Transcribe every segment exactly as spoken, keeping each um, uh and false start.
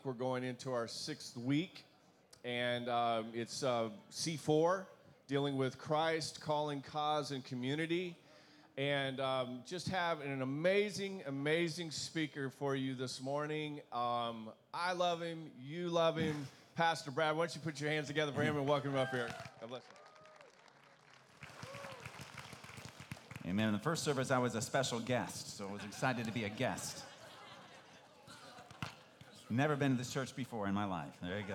We're going into our sixth week, and um, it's uh, C four, dealing with Christ, calling, cause, and community. And um, just have an amazing, amazing speaker for you this morning. Um, I love him. You love him. Pastor Brad, why don't you put your hands together for him and welcome him up here. God bless you. Amen. In the first service, I was a special guest, so I was excited to be a guest. Never been to this church before in my life. There you go.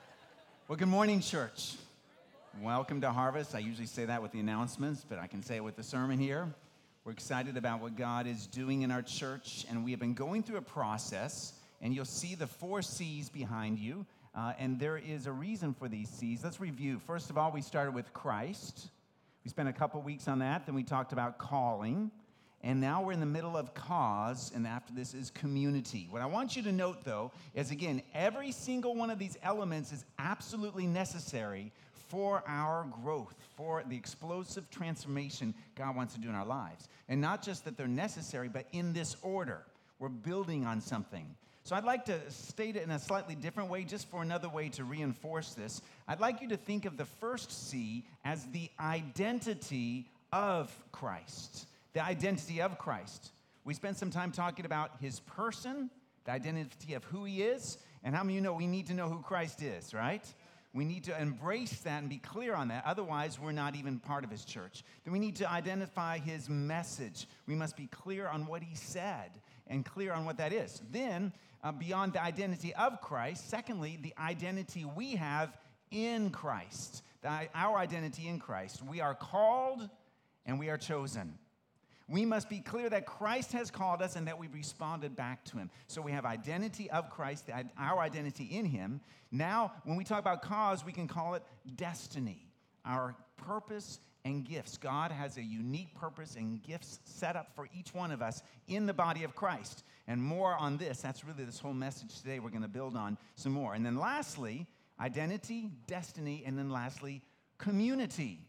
Well, good morning, church. Welcome to Harvest. I usually say that with the announcements, but I can say it with the sermon here. We're excited about what God is doing in our church, and we have been going through a process, and you'll see the four C's behind you, uh, and there is a reason for these C's. Let's review. First of all, we started with Christ. We spent a couple weeks on that. Then we talked about calling. And now we're in the middle of cause, and after this is community. What I want you to note, though, is, again, every single one of these elements is absolutely necessary for our growth, for the explosive transformation God wants to do in our lives. And not just that they're necessary, but in this order. We're building on something. So I'd like to state it in a slightly different way, just for another way to reinforce this. I'd like you to think of the first C as the identity of Christ. The identity of Christ. We spent some time talking about his person, the identity of who he is, and how many of you know we need to know who Christ is, right? We need to embrace that and be clear on that. Otherwise, we're not even part of his church. Then we need to identify his message. We must be clear on what he said and clear on what that is. Then, uh, beyond the identity of Christ, secondly, the identity we have in Christ, the, our identity in Christ. We are called and we are chosen. We must be clear that Christ has called us and that we've responded back to him. So we have identity of Christ, our identity in him. Now, when we talk about cause, we can call it destiny, our purpose and gifts. God has a unique purpose and gifts set up for each one of us in the body of Christ. And more on this, that's really this whole message today. We're going to build on some more. And then lastly, identity, destiny, and then lastly, community.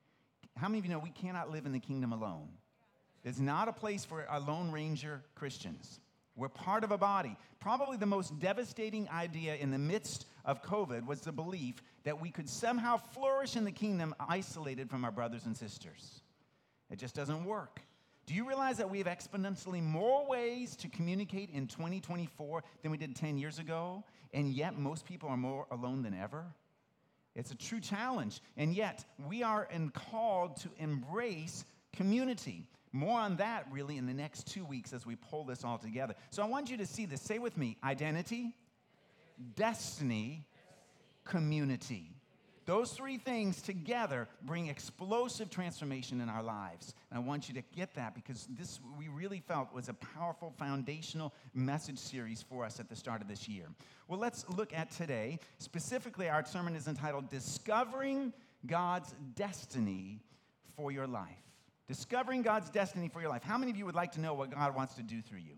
How many of you know we cannot live in the kingdom alone? It's not a place for a Lone Ranger Christians. We're part of a body. Probably the most devastating idea in the midst of COVID was the belief that we could somehow flourish in the kingdom isolated from our brothers and sisters. It just doesn't work. Do you realize that we have exponentially more ways to communicate in twenty twenty-four than we did ten years ago? And yet most people are more alone than ever? It's a true challenge. And yet we are called to embrace community. More on that, really, in the next two weeks as we pull this all together. So I want you to see this. Say with me, identity, destiny, community. Those three things together bring explosive transformation in our lives. And I want you to get that because this, we really felt, was a powerful foundational message series for us at the start of this year. Well, let's look at today. Specifically, our sermon is entitled, Discovering God's Destiny for Your Life. Discovering God's destiny for your life. How many of you would like to know what God wants to do through you?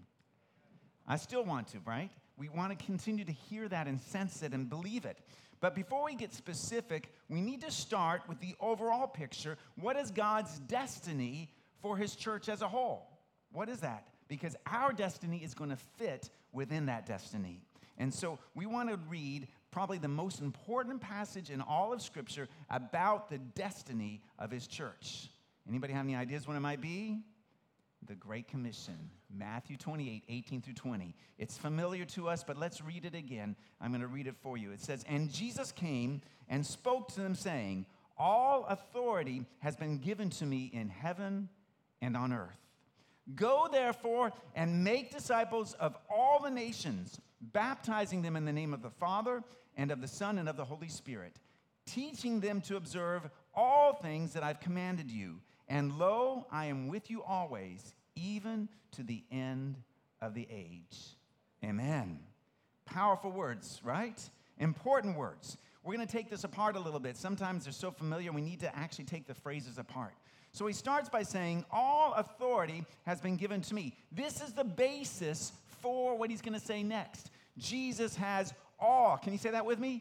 I still want to, right? We want to continue to hear that and sense it and believe it. But before we get specific, we need to start with the overall picture. What is God's destiny for his church as a whole? What is that? Because our destiny is going to fit within that destiny. And so we want to read probably the most important passage in all of Scripture about the destiny of his church. Anybody have any ideas what it might be? The Great Commission, Matthew twenty-eight, eighteen through twenty. It's familiar to us, but let's read it again. I'm going to read it for you. It says, And Jesus came and spoke to them, saying, All authority has been given to me in heaven and on earth. Go, therefore, and make disciples of all the nations, baptizing them in the name of the Father and of the Son and of the Holy Spirit, teaching them to observe all things that I've commanded you. And lo, I am with you always, even to the end of the age. Amen. Powerful words, right? Important words. We're going to take this apart a little bit. Sometimes they're so familiar, we need to actually take the phrases apart. So he starts by saying, all authority has been given to me. This is the basis for what he's going to say next. Jesus has all. Can you say that with me?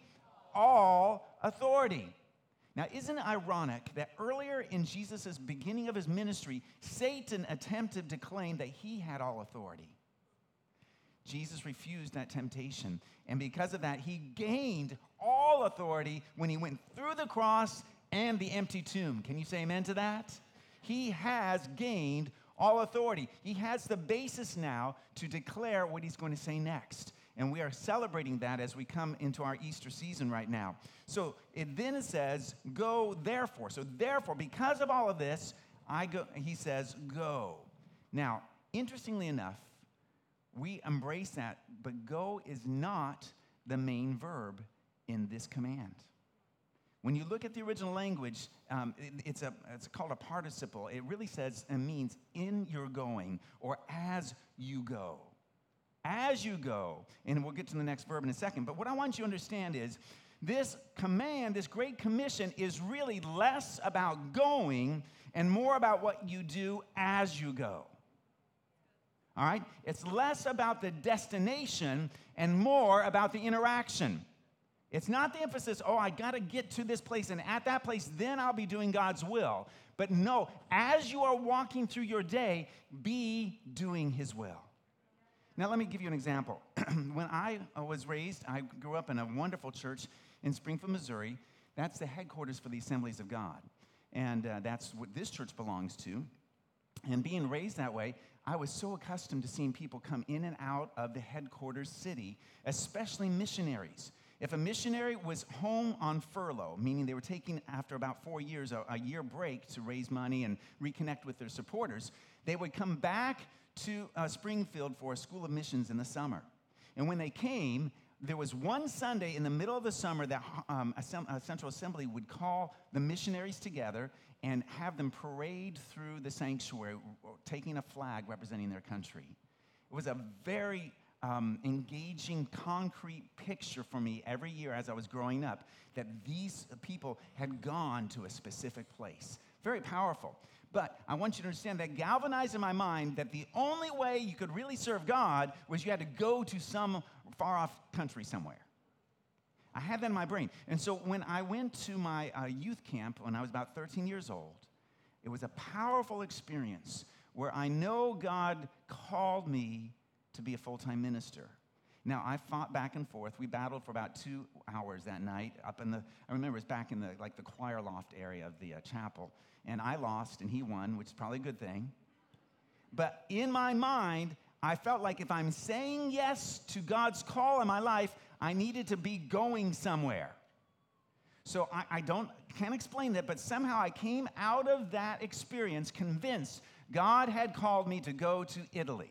All authority. Now, isn't it ironic that earlier in Jesus' beginning of his ministry, Satan attempted to claim that he had all authority? Jesus refused that temptation. And because of that, he gained all authority when he went through the cross and the empty tomb. Can you say amen to that? He has gained all authority. He has the basis now to declare what he's going to say next. And we are celebrating that as we come into our Easter season right now. So it then says, go therefore. So therefore, because of all of this, I go, he says, go. Now, interestingly enough, we embrace that, but go is not the main verb in this command. When you look at the original language, um, it, it's, a, it's called a participle. It really says and means in your going or as you go. As you go. And we'll get to the next verb in a second. But what I want you to understand is this command, this Great Commission, is really less about going and more about what you do as you go. All right? It's less about the destination and more about the interaction. It's not the emphasis, oh, I got to get to this place, and at that place, then I'll be doing God's will. But no, as you are walking through your day, be doing his will. Now, let me give you an example. When I was raised, I grew up in a wonderful church in Springfield, Missouri. That's the headquarters for the Assemblies of God. And uh, that's what this church belongs to. And being raised that way, I was so accustomed to seeing people come in and out of the headquarters city, especially missionaries. If a missionary was home on furlough, meaning they were taking, after about four years, a, a year break to raise money and reconnect with their supporters, they would come back to uh, Springfield for a school of missions in the summer. And when they came, there was one Sunday in the middle of the summer that um, a, sem- a Central Assembly would call the missionaries together and have them parade through the sanctuary, taking a flag representing their country. It was a very um, engaging, concrete picture for me every year as I was growing up, that these people had gone to a specific place. Very powerful. But I want you to understand that galvanized in my mind that the only way you could really serve God was you had to go to some far-off country somewhere. I had that in my brain. And so when I went to my uh, youth camp when I was about thirteen years old, it was a powerful experience where I know God called me to be a full-time minister. Now, I fought back and forth. We battled for about two hours that night up in the, I remember it was back in the, like the choir loft area of the uh, chapel. And I lost and he won, which is probably a good thing. But in my mind, I felt like if I'm saying yes to God's call in my life, I needed to be going somewhere. So I, I don't, can't explain that, but somehow I came out of that experience convinced God had called me to go to Italy.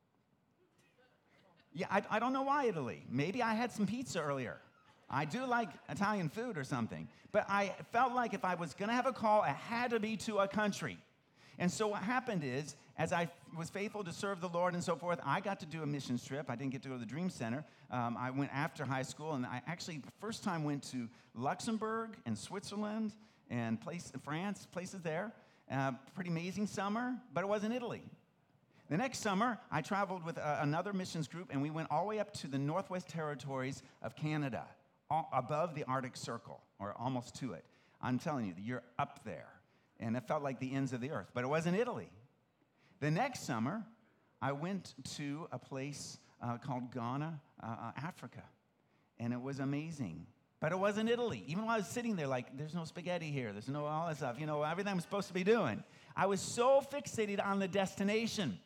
Yeah, I, I don't know why Italy. Maybe I had some pizza earlier. I do like Italian food or something. But I felt like if I was going to have a call, it had to be to a country. And so what happened is, as I was faithful to serve the Lord and so forth, I got to do a missions trip. I didn't get to go to the Dream Center. Um, I went after high school, and I actually the first time went to Luxembourg and Switzerland and place, France, places there. Uh, pretty amazing summer, but it wasn't Italy. The next summer, I traveled with uh, another missions group, and we went all the way up to the Northwest Territories of Canada, all, above the Arctic Circle, or almost to it. I'm telling you, you're up there. And it felt like the ends of the earth, but it wasn't Italy. The next summer, I went to a place uh, called Ghana, uh, Africa, and it was amazing. But it wasn't Italy. Even while I was sitting there, like, there's no spaghetti here, there's no all that stuff, you know, everything I'm supposed to be doing. I was so fixated on the destination.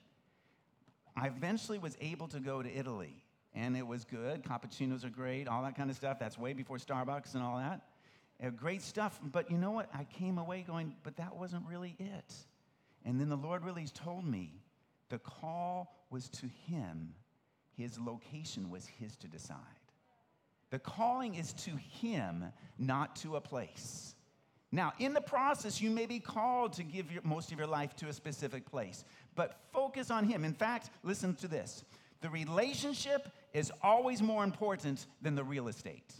I eventually was able to go to Italy, and it was good. Cappuccinos are great, all that kind of stuff. That's way before Starbucks and all that. Uh, great stuff, but you know what? I came away going, but that wasn't really it. And then the Lord really told me the call was to him. His location was his to decide. The calling is to him, not to a place. Now, in the process, you may be called to give your, most of your life to a specific place, but focus on him. In fact, listen to this. The relationship is always more important than the real estate.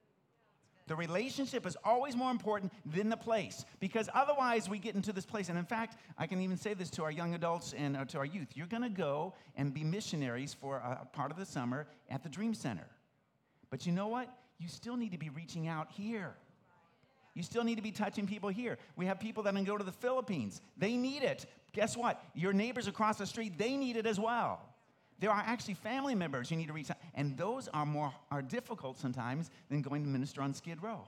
The relationship is always more important than the place, because otherwise we get into this place. And in fact, I can even say this to our young adults and uh, to our youth. You're going to go and be missionaries for a, a part of the summer at the Dream Center. But you know what? You still need to be reaching out here. You still need to be touching people here. We have people that can go to the Philippines. They need it. Guess what? Your neighbors across the street, they need it as well. There are actually family members you need to reach out, and those are more are difficult sometimes than going to minister on Skid Row.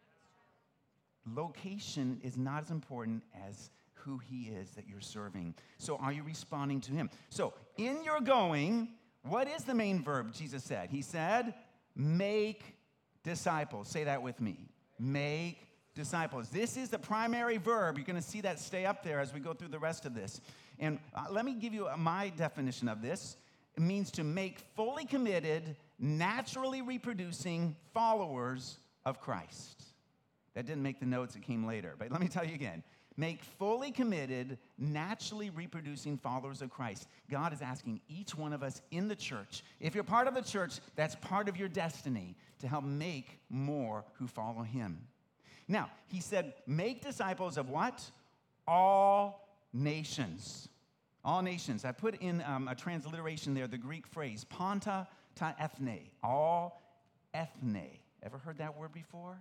Location is not as important as who he is that you're serving. So are you responding to him? So in your going, what is the main verb Jesus said? He said, make disciples. Say that with me. Make disciples. This is the primary verb. You're going to see that stay up there as we go through the rest of this. And uh, let me give you uh, my definition of this. It means to make fully committed, naturally reproducing followers of Christ. That didn't make the notes, it came later. But let me tell you again. Make fully committed, naturally reproducing followers of Christ. God is asking each one of us in the church, if you're part of the church, that's part of your destiny, to help make more who follow him. Now, he said, make disciples of what? All nations. All nations. I put in um, a transliteration there, the Greek phrase, panta ta ethne. All ethne. Ever heard that word before?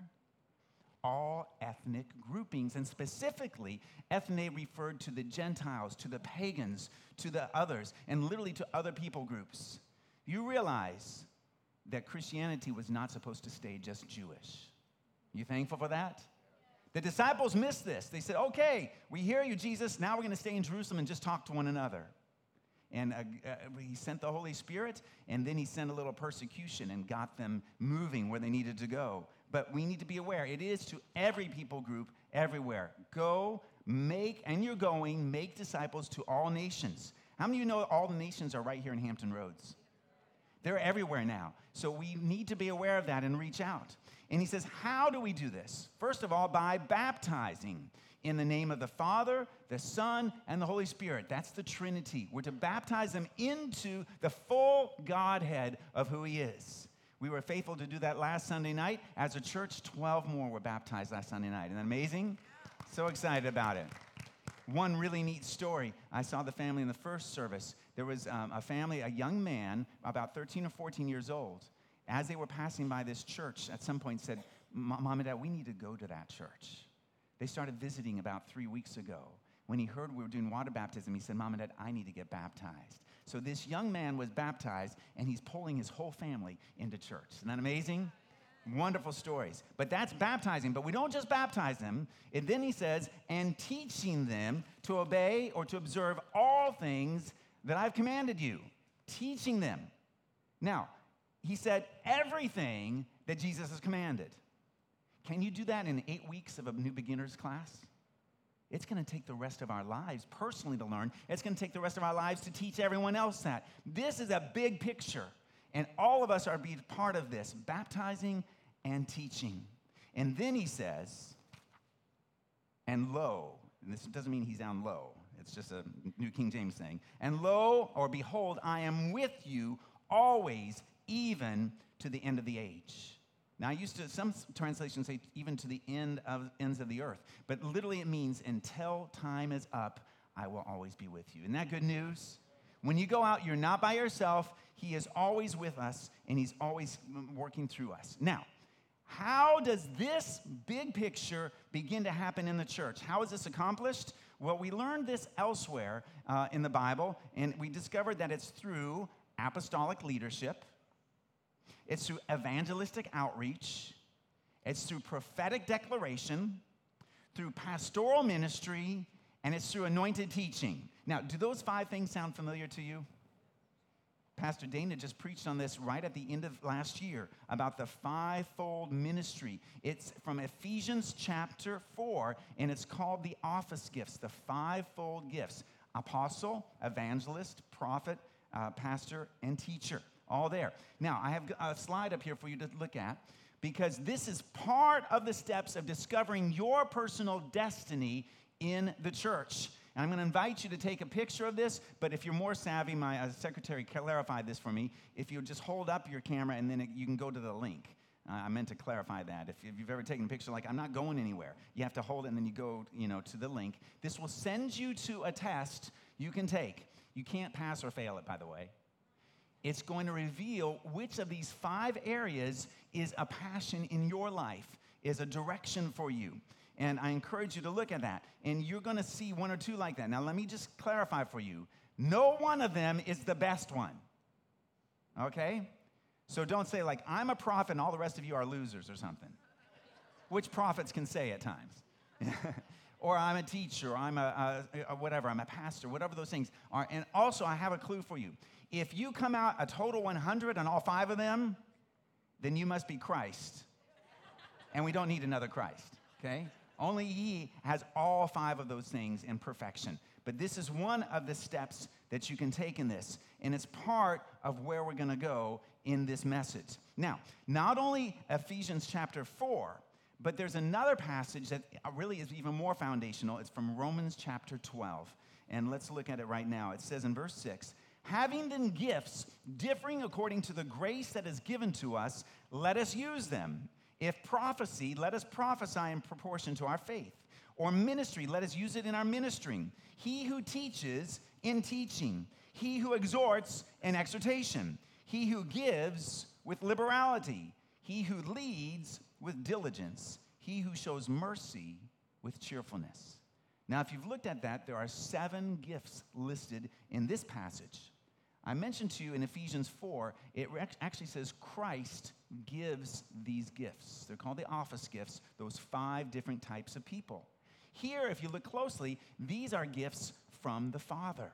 All ethnic groupings, and specifically, ethne referred to the Gentiles, to the pagans, to the others, and literally to other people groups. You realize that Christianity was not supposed to stay just Jewish. You thankful for that? The disciples missed this. They said, okay, we hear you, Jesus. Now we're going to stay in Jerusalem and just talk to one another. And uh, uh, he sent the Holy Spirit, and then he sent a little persecution and got them moving where they needed to go. But we need to be aware. It is to every people group, everywhere. Go, make, and you're going, make disciples to all nations. How many of you know all the nations are right here in Hampton Roads? They're everywhere now. So we need to be aware of that and reach out. And he says, how do we do this? First of all, by baptizing in the name of the Father, the Son, and the Holy Spirit. That's the Trinity. We're to baptize them into the full Godhead of who he is. We were faithful to do that last Sunday night. As a church, twelve more were baptized last Sunday night. Isn't that amazing? So excited about it. One really neat story. I saw the family in the first service. There was um, a family, a young man, about thirteen or fourteen years old. As they were passing by this church, at some point said, Mom and Dad, we need to go to that church. They started visiting about three weeks ago. When he heard we were doing water baptism, he said, Mom and Dad, I need to get baptized. So this young man was baptized, and he's pulling his whole family into church. Isn't that amazing? Wonderful stories. But that's baptizing. But we don't just baptize them. And then he says, and teaching them to obey or to observe all things that I've commanded you. Teaching them. Now, he said everything that Jesus has commanded. Can you do that in eight weeks of a new beginner's class? It's going to take the rest of our lives personally to learn. It's going to take the rest of our lives to teach everyone else that. This is a big picture, and all of us are being part of this, baptizing and teaching. And then he says, and lo, and this doesn't mean he's down low. It's just a New King James thing. And lo, or behold, I am with you always, even to the end of the age. Now, I used to, some translations say even to the end of ends of the earth. But literally it means until time is up, I will always be with you. Isn't that good news? When you go out, you're not by yourself. He is always with us, and he's always working through us. Now, how does this big picture begin to happen in the church? How is this accomplished? Well, we learned this elsewhere uh, in the Bible, and we discovered that it's through apostolic leadership. It's through evangelistic outreach. It's through prophetic declaration, through pastoral ministry, and it's through anointed teaching. Now, do those five things sound familiar to you? Pastor Dana just preached on this right at the end of last year about the fivefold ministry. It's from Ephesians chapter four, and it's called the office gifts, the fivefold gifts. Apostle, evangelist, prophet, uh, pastor, and teacher. All there. Now, I have a slide up here for you to look at because this is part of the steps of discovering your personal destiny in the church. And I'm going to invite you to take a picture of this, but if you're more savvy, my uh, secretary clarified this for me. If you just hold up your camera and then it, you can go to the link. Uh, I meant to clarify that. If, if you've ever taken a picture like, I'm not going anywhere, you have to hold it and then you go, you know, to the link. This will send you to a test you can take. You can't pass or fail it, by the way. It's going to reveal which of these five areas is a passion in your life, is a direction for you. And I encourage you to look at that. And you're going to see one or two like that. Now, let me just clarify for you. No one of them is the best one. Okay? So don't say, like, I'm a prophet and all the rest of you are losers or something, which prophets can say at times. Or I'm a teacher, or I'm a, a, a whatever, I'm a pastor, whatever those things are. And also, I have a clue for you. If you come out a total one hundred on all five of them, then you must be Christ. And we don't need another Christ, okay? Only he has all five of those things in perfection. But this is one of the steps that you can take in this. And it's part of where we're going to go in this message. Now, not only Ephesians chapter four, but there's another passage that really is even more foundational. It's from Romans chapter twelve. And let's look at it right now. It says in verse six, having then gifts differing according to the grace that is given to us, let us use them. If prophecy, let us prophesy in proportion to our faith. Or ministry, let us use it in our ministering. He who teaches, in teaching. He who exhorts, in exhortation. He who gives, with liberality. He who leads, with diligence. He who shows mercy, with cheerfulness. Now, if you've looked at that, there are seven gifts listed in this passage. I mentioned to you in Ephesians four, it actually says Christ gives these gifts. They're called the office gifts, those five different types of people. Here, if you look closely, these are gifts from the Father.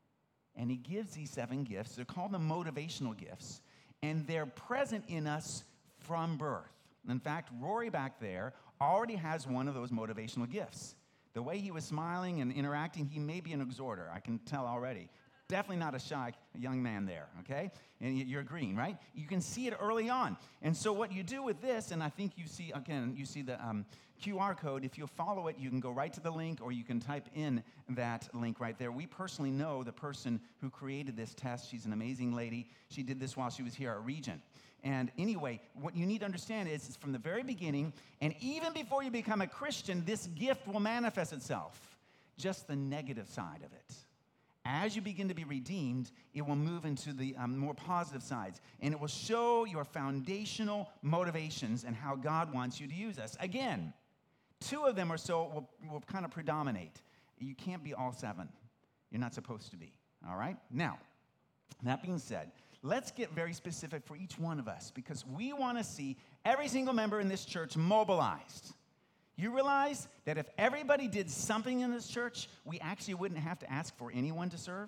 And he gives these seven gifts. They're called the motivational gifts, and they're present in us from birth. In fact, Rory back there already has one of those motivational gifts. The way he was smiling and interacting, he may be an exhorter. I can tell already. Definitely not a shy young man there, okay? And you're agreeing, right? You can see it early on. And so what you do with this, and I think you see, again, you see the um, Q R code. If you follow it, you can go right to the link, or you can type in that link right there. We personally know the person who created this test. She's an amazing lady. She did this while she was here at Regent. And anyway, what you need to understand is it's from the very beginning, and even before you become a Christian, this gift will manifest itself, just the negative side of it. As you begin to be redeemed, it will move into the um, more positive sides, and it will show your foundational motivations and how God wants you to use us. Again, two of them or so will, will kind of predominate. You can't be all seven. You're not supposed to be, all right? Now, that being said, let's get very specific for each one of us, because we want to see every single member in this church mobilized. You realize that if everybody did something in this church, we actually wouldn't have to ask for anyone to serve?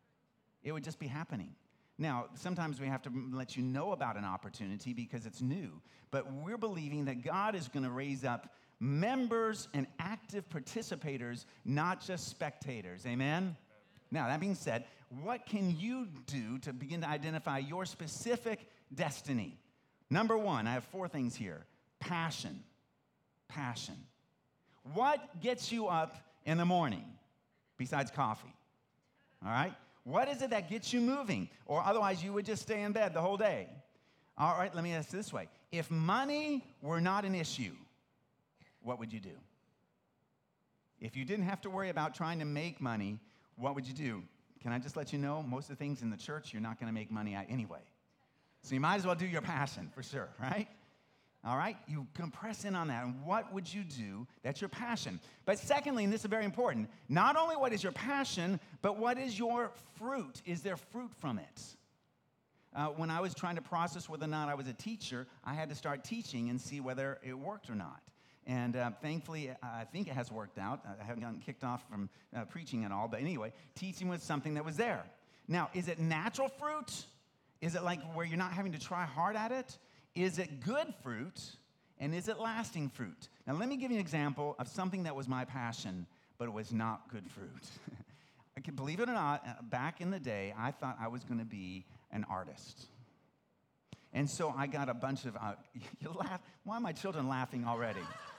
It would just be happening. Now, sometimes we have to let you know about an opportunity because it's new, but we're believing that God is going to raise up members and active participators, not just spectators. Amen? Now, that being said, what can you do to begin to identify your specific destiny? Number one, I have four things here. Passion. Passion. What gets you up in the morning besides coffee? All right? What is it that gets you moving? Or otherwise, you would just stay in bed the whole day. All right, let me ask it this way. If money were not an issue, what would you do? If you didn't have to worry about trying to make money, what would you do? Can I just let you know, most of the things in the church, you're not going to make money at anyway. So you might as well do your passion for sure, right? All right? You can press in on that. And what would you do that's your passion? But secondly, and this is very important, not only what is your passion, but what is your fruit? Is there fruit from it? Uh, when I was trying to process whether or not I was a teacher, I had to start teaching and see whether it worked or not. And uh, thankfully, I think it has worked out. I haven't gotten kicked off from uh, preaching at all. But anyway, teaching was something that was there. Now, is it natural fruit? Is it like where you're not having to try hard at it? Is it good fruit? And is it lasting fruit? Now, let me give you an example of something that was my passion, but it was not good fruit. I can, believe it or not, back in the day, I thought I was going to be an artist. And so I got a bunch of, uh, you laugh, why are my children laughing already?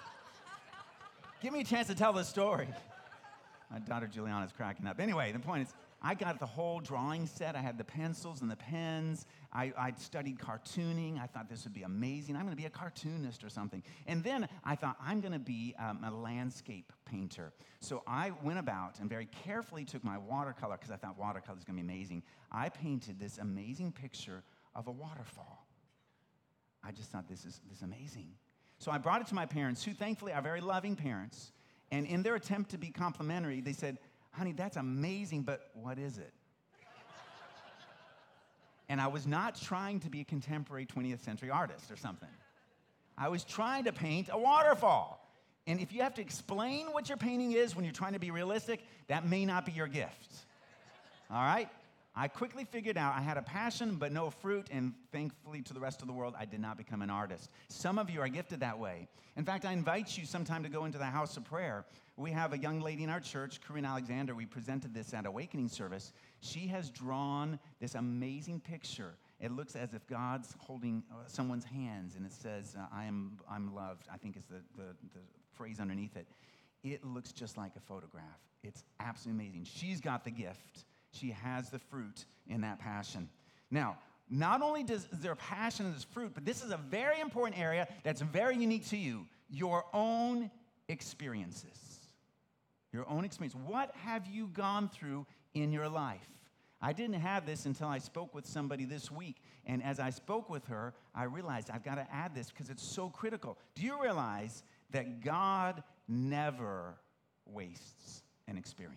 Give me a chance to tell the story. My daughter Juliana's cracking up. Anyway, the point is, I got the whole drawing set. I had the pencils and the pens. I, I studied cartooning. I thought this would be amazing. I'm going to be a cartoonist or something. And then I thought, I'm going to be um, a landscape painter. So I went about and very carefully took my watercolor, because I thought watercolor is going to be amazing. I painted this amazing picture of a waterfall. I just thought, this is, this is amazing. So I brought it to my parents, who thankfully are very loving parents. And in their attempt to be complimentary, they said, honey, that's amazing, but what is it? And I was not trying to be a contemporary twentieth century artist or something. I was trying to paint a waterfall. And if you have to explain what your painting is when you're trying to be realistic, that may not be your gift. All right? I quickly figured out I had a passion but no fruit, and thankfully to the rest of the world, I did not become an artist. Some of you are gifted that way. In fact, I invite you sometime to go into the house of prayer. We have a young lady in our church, Corinne Alexander. We presented this at Awakening service. She has drawn this amazing picture. It looks as if God's holding uh, someone's hands, and it says, uh, I am I'm loved, I think is the, the, the phrase underneath it. It looks just like a photograph. It's absolutely amazing. She's got the gift. She has the fruit in that passion. Now, not only does is there a passion in this fruit, but this is a very important area that's very unique to you, your own experiences. Your own experience. What have you gone through in your life? I didn't have this until I spoke with somebody this week, and as I spoke with her, I realized I've got to add this because it's so critical. Do you realize that God never wastes an experience?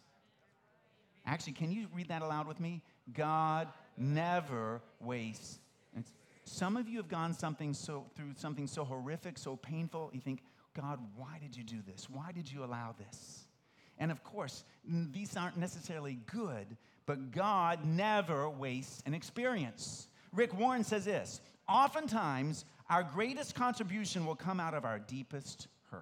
Actually, can you read that aloud with me? God never wastes. And some of you have gone something so through something so horrific, so painful, you think, God, why did you do this? Why did you allow this? And of course, these aren't necessarily good, but God never wastes an experience. Rick Warren says this, oftentimes our greatest contribution will come out of our deepest hurt.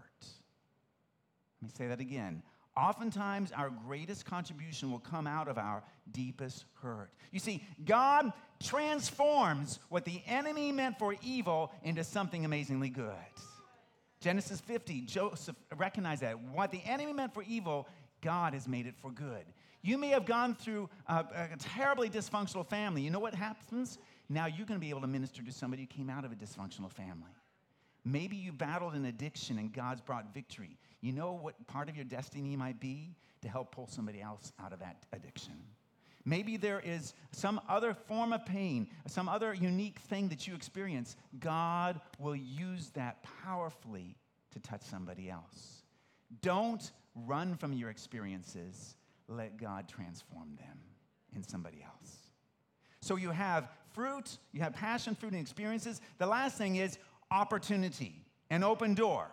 Let me say that again. Oftentimes, our greatest contribution will come out of our deepest hurt. You see, God transforms what the enemy meant for evil into something amazingly good. Genesis fifty, Joseph recognized that. What the enemy meant for evil, God has made it for good. You may have gone through a, a terribly dysfunctional family. You know what happens? Now you're going to be able to minister to somebody who came out of a dysfunctional family. Maybe you battled an addiction and God's brought victory. You know what part of your destiny might be? To help pull somebody else out of that addiction. Maybe there is some other form of pain, some other unique thing that you experience. God will use that powerfully to touch somebody else. Don't run from your experiences. Let God transform them in somebody else. So you have fruit, you have passion, fruit, and experiences. The last thing is opportunity, an open door.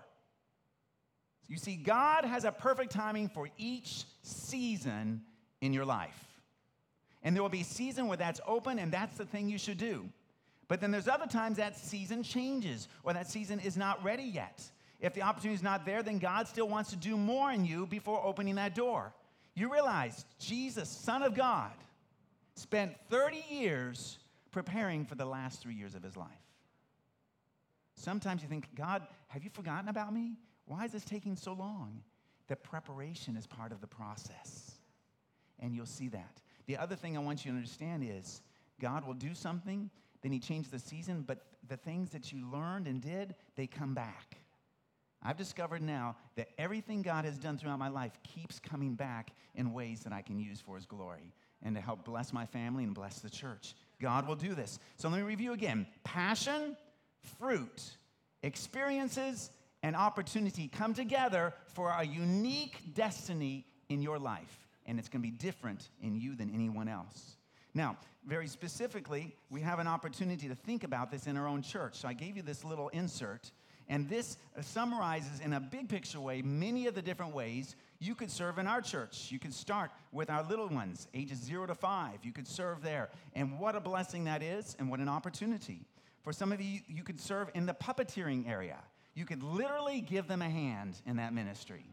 You see, God has a perfect timing for each season in your life. And there will be a season where that's open, and that's the thing you should do. But then there's other times that season changes, or that season is not ready yet. If the opportunity is not there, then God still wants to do more in you before opening that door. You realize Jesus, Son of God, spent thirty years preparing for the last three years of his life. Sometimes you think, God, have you forgotten about me? Why is this taking so long? The preparation is part of the process, and you'll see that. The other thing I want you to understand is God will do something, then he changed the season, but the things that you learned and did, they come back. I've discovered now that everything God has done throughout my life keeps coming back in ways that I can use for his glory and to help bless my family and bless the church. God will do this. So let me review again. Passion, fruit, experiences, and opportunity come together for a unique destiny in your life. And it's going to be different in you than anyone else. Now, very specifically, we have an opportunity to think about this in our own church. So I gave you this little insert, and this summarizes in a big picture way many of the different ways you could serve in our church. You could start with our little ones, ages zero to five. You could serve there. And what a blessing that is, and what an opportunity. For some of you, you could serve in the puppeteering area. You could literally give them a hand in that ministry.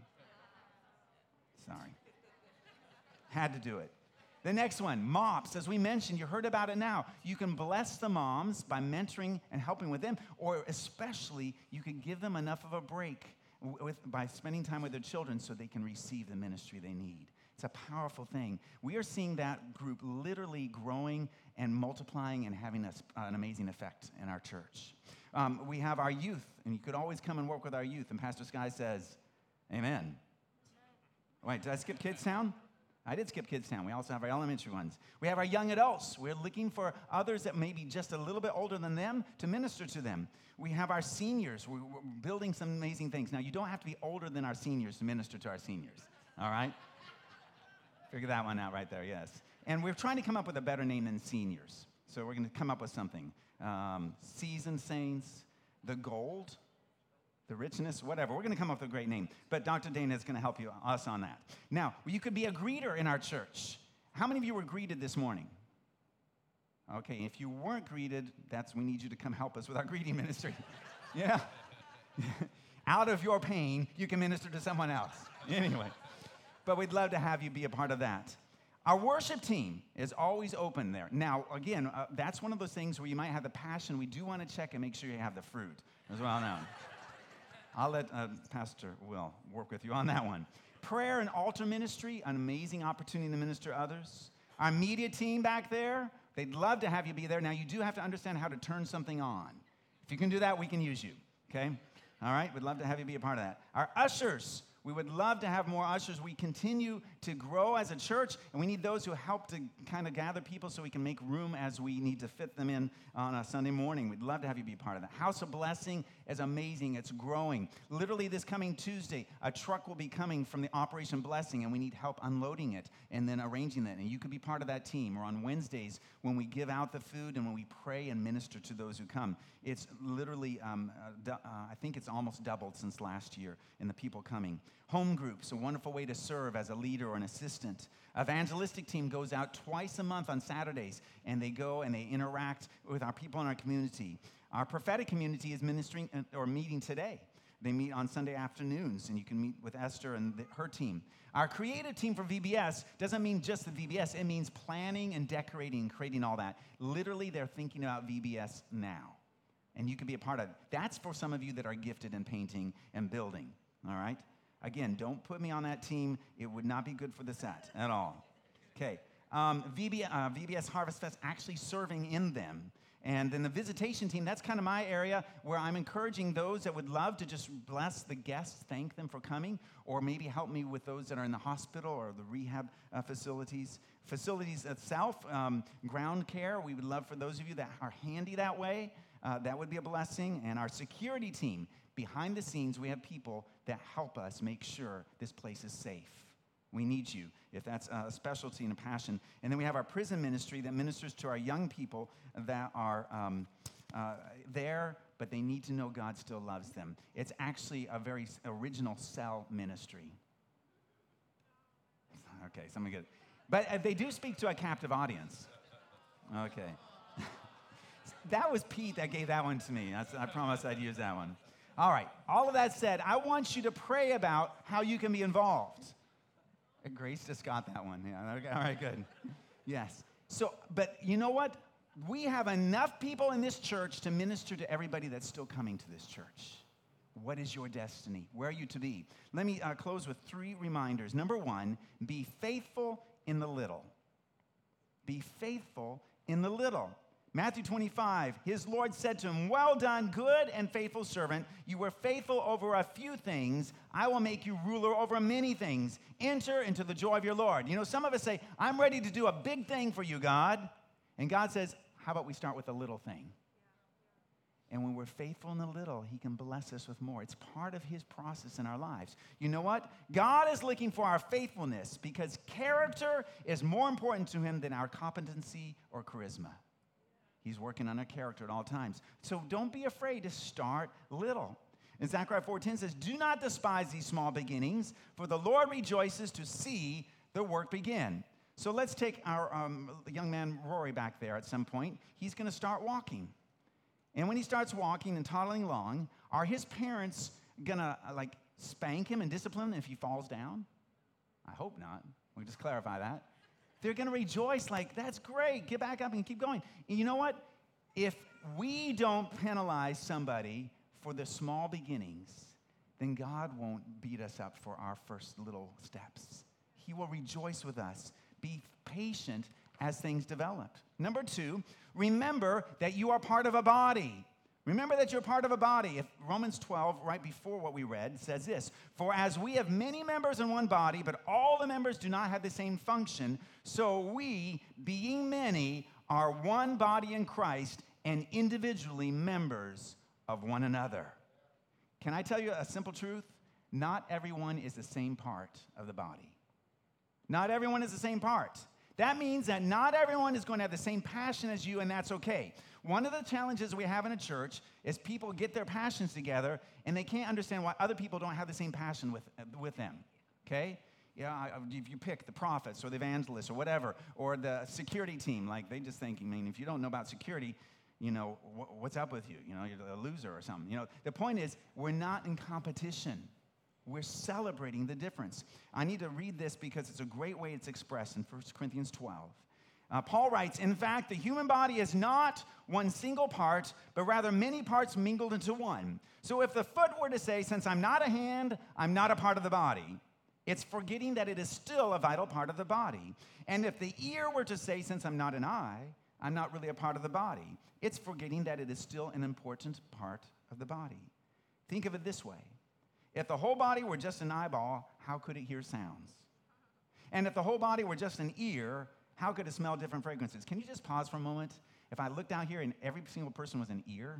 Sorry. Had to do it. The next one, MOPS. As we mentioned, you heard about it now. You can bless the moms by mentoring and helping with them, or especially you can give them enough of a break with, by spending time with their children so they can receive the ministry they need. It's a powerful thing. We are seeing that group literally growing and multiplying and having a, an amazing effect in our church. Um, we have our youth, and you could always come and work with our youth. And Pastor Sky says, amen. Wait, did I skip Kids Town? I did skip Kids Town. We also have our elementary ones. We have our young adults. We're looking for others that may be just a little bit older than them to minister to them. We have our seniors. We're building some amazing things. Now, you don't have to be older than our seniors to minister to our seniors, all right? Figure that one out right there, yes. And we're trying to come up with a better name than seniors. So we're going to come up with something. Um, seasoned saints, the gold, the richness, whatever. We're going to come up with a great name. But Doctor Dana is going to help you, us on that. Now, you could be a greeter in our church. How many of you were greeted this morning? Okay, if you weren't greeted, that's we need you to come help us with our greeting ministry. Yeah. Out of your pain, you can minister to someone else. Anyway, but we'd love to have you be a part of that. Our worship team is always open there. Now, again, uh, that's one of those things where you might have the passion. We do want to check and make sure you have the fruit as well known. I'll let uh, Pastor Will work with you on that one. Prayer and altar ministry, an amazing opportunity to minister to others. Our media team back there, they'd love to have you be there. Now, you do have to understand how to turn something on. If you can do that, we can use you, okay? All right, we'd love to have you be a part of that. Our ushers, we would love to have more ushers. We continue to grow as a church, and we need those who help to kind of gather people so we can make room as we need to fit them in on a Sunday morning. We'd love to have you be part of that. House of Blessing is amazing. It's growing. Literally this coming Tuesday, a truck will be coming from the Operation Blessing, and we need help unloading it and then arranging that. And you could be part of that team. Or on Wednesdays when we give out the food and when we pray and minister to those who come. It's literally, um, uh, du- uh, I think it's almost doubled since last year in the people coming. Home groups, a wonderful way to serve as a leader or an assistant. Evangelistic team goes out twice a month on Saturdays, and they go and they interact with our people in our community. Our prophetic community is ministering uh, or meeting today. They meet on Sunday afternoons, and you can meet with Esther and the, her team. Our creative team for V B S doesn't mean just the V B S. It means planning and decorating and creating all that. Literally, they're thinking about V B S now, and you can be a part of it. That's for some of you that are gifted in painting and building, all right? Again, don't put me on that team. It would not be good for the set at all. Okay, um, V B, uh, V B S Harvest Fest actually serving in them. And then the visitation team, that's kind of my area where I'm encouraging those that would love to just bless the guests, thank them for coming, or maybe help me with those that are in the hospital or the rehab uh, facilities. Facilities itself, um, ground care, we would love for those of you that are handy that way. Uh, that would be a blessing. And our security team, behind the scenes, we have people that help us make sure this place is safe. We need you, if that's a specialty and a passion. And then we have our prison ministry that ministers to our young people that are um, uh, there, but they need to know God still loves them. It's actually a very original cell ministry. Okay, something good. But uh, they do speak to a captive audience. Okay. That was Pete that gave that one to me. That's, I promised I'd use that one. All right, all of that said, I want you to pray about how you can be involved. Grace just got that one. Yeah, okay, all right, good. Yes. So, but you know what? We have enough people in this church to minister to everybody that's still coming to this church. What is your destiny? Where are you to be? Let me uh, close with three reminders. Number one, be faithful in the little. Be faithful in the little. Matthew twenty-five, his Lord said to him, "Well done, good and faithful servant. You were faithful over a few things. I will make you ruler over many things. Enter into the joy of your Lord." You know, some of us say, "I'm ready to do a big thing for you, God." And God says, how about we start with a little thing? And when we're faithful in the little, he can bless us with more. It's part of his process in our lives. You know what? God is looking for our faithfulness because character is more important to him than our competency or charisma. He's working on our character at all times. So don't be afraid to start little. And Zechariah four ten says, "Do not despise these small beginnings, for the Lord rejoices to see the work begin." So let's take our um, young man Rory back there at some point. He's going to start walking. And when he starts walking and toddling along, are his parents going to uh, like spank him and discipline him if he falls down? I hope not. We just clarify that. They're going to rejoice like, "That's great. Get back up and keep going." And you know what? If we don't penalize somebody for the small beginnings, then God won't beat us up for our first little steps. He will rejoice with us. Be patient as things develop. Number two, remember that you are part of a body. Remember that you're part of a body. If Romans twelve, right before what we read, says this, "For as we have many members in one body, but all the members do not have the same function, so we, being many, are one body in Christ and individually members of one another." Can I tell you a simple truth? Not everyone is the same part of the body. Not everyone is the same part. That means that not everyone is going to have the same passion as you, and that's okay. One of the challenges we have in a church is people get their passions together, and they can't understand why other people don't have the same passion with, with them, okay? Yeah, I- if you pick the prophets or the evangelists or whatever, or the security team, like they just think, I mean, if you don't know about security, you know, wh- what's up with you? You know, you're a loser or something. You know, the point is, we're not in competition. We're celebrating the difference. I need to read this because it's a great way it's expressed in First Corinthians twelve. Uh, Paul writes, in fact, the human body is not one single part, but rather many parts mingled into one. So if the foot were to say, since I'm not a hand, I'm not a part of the body, it's forgetting that it is still a vital part of the body. And if the ear were to say, since I'm not an eye, I'm not really a part of the body, it's forgetting that it is still an important part of the body. Think of it this way. If the whole body were just an eyeball, how could it hear sounds? And if the whole body were just an ear, how could it smell different fragrances? Can you just pause for a moment? If I looked out here and every single person was an ear,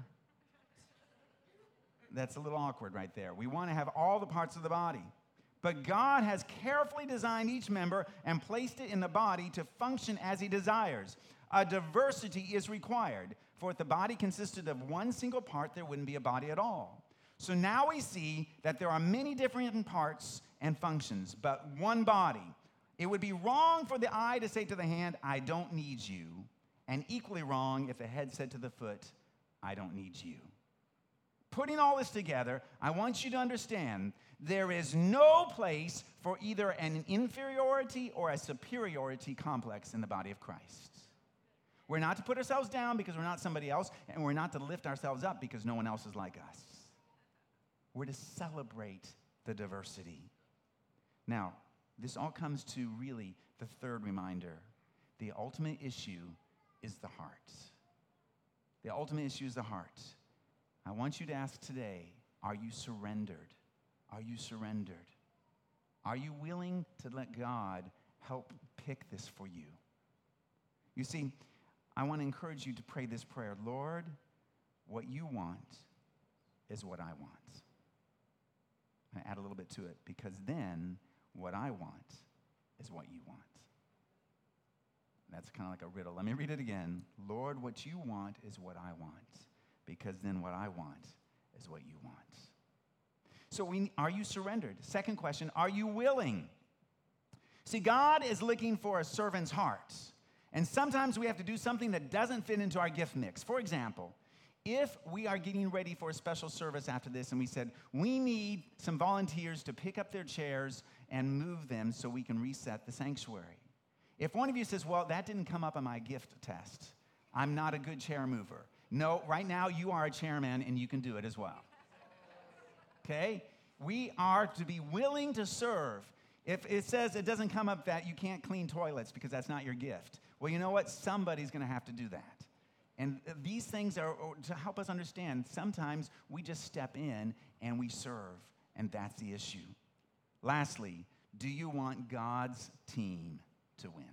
that's a little awkward right there. We want to have all the parts of the body. But God has carefully designed each member and placed it in the body to function as he desires. A diversity is required, for if the body consisted of one single part, there wouldn't be a body at all. So now we see that there are many different parts and functions, but one body. It would be wrong for the eye to say to the hand, I don't need you, and equally wrong if the head said to the foot, I don't need you. Putting all this together, I want you to understand there is no place for either an inferiority or a superiority complex in the body of Christ. We're not to put ourselves down because we're not somebody else, and we're not to lift ourselves up because no one else is like us. We're to celebrate the diversity. Now, this all comes to really the third reminder. The ultimate issue is the heart. The ultimate issue is the heart. I want you to ask today, are you surrendered? Are you surrendered? Are you willing to let God help pick this for you? You see, I want to encourage you to pray this prayer. Lord, what you want is what I want. I add a little bit to it, because then what I want is what you want. That's kind of like a riddle. Let me read it again. Lord, what you want is what I want, because then what I want is what you want. So we, are you surrendered? Second question, are you willing? See, God is looking for a servant's heart. And sometimes we have to do something that doesn't fit into our gift mix. For example, if we are getting ready for a special service after this and we said, we need some volunteers to pick up their chairs and move them so we can reset the sanctuary. If one of you says, well, that didn't come up on my gift test, I'm not a good chair mover. No, right now you are a chairman and you can do it as well. Okay? We are to be willing to serve. If it says it doesn't come up that you can't clean toilets because that's not your gift, well, you know what? Somebody's going to have to do that. And these things are to help us understand. Sometimes we just step in and we serve, and that's the issue. Lastly, do you want God's team to win?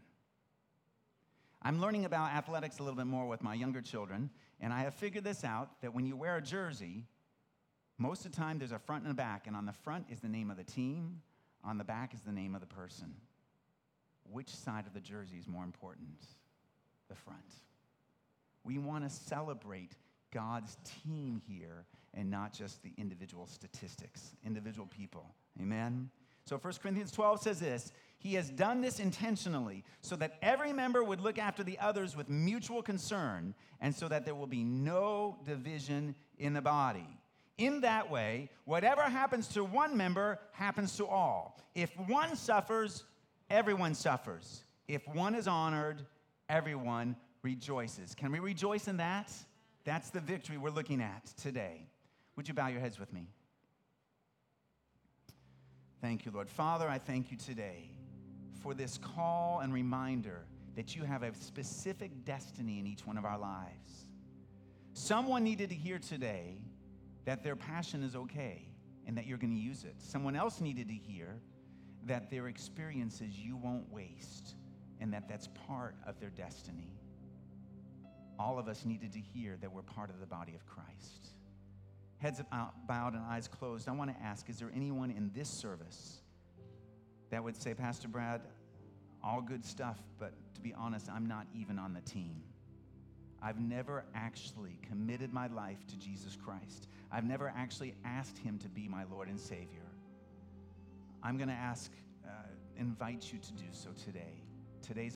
I'm learning about athletics a little bit more with my younger children, and I have figured this out, that when you wear a jersey, most of the time there's a front and a back, and on the front is the name of the team, on the back is the name of the person. Which side of the jersey is more important? The front. We want to celebrate God's team here and not just the individual statistics, individual people. Amen? So First Corinthians twelve says this, he has done this intentionally so that every member would look after the others with mutual concern and so that there will be no division in the body. In that way, whatever happens to one member happens to all. If one suffers, everyone suffers. If one is honored, everyone rejoices. Can we rejoice in that? That's the victory we're looking at today. Would you bow your heads with me? Thank you, Lord. Father, I thank you today for this call and reminder that you have a specific destiny in each one of our lives. Someone needed to hear today that their passion is okay and that you're going to use it. Someone else needed to hear that their experiences you won't waste and that that's part of their destiny. All of us needed to hear that we're part of the body of Christ. Heads bowed and eyes closed, I want to ask, is there anyone in this service that would say, Pastor Brad, all good stuff, but to be honest, I'm not even on the team. I've never actually committed my life to Jesus Christ. I've never actually asked him to be my Lord and Savior. I'm going to ask, uh, invite you to do so today. Today's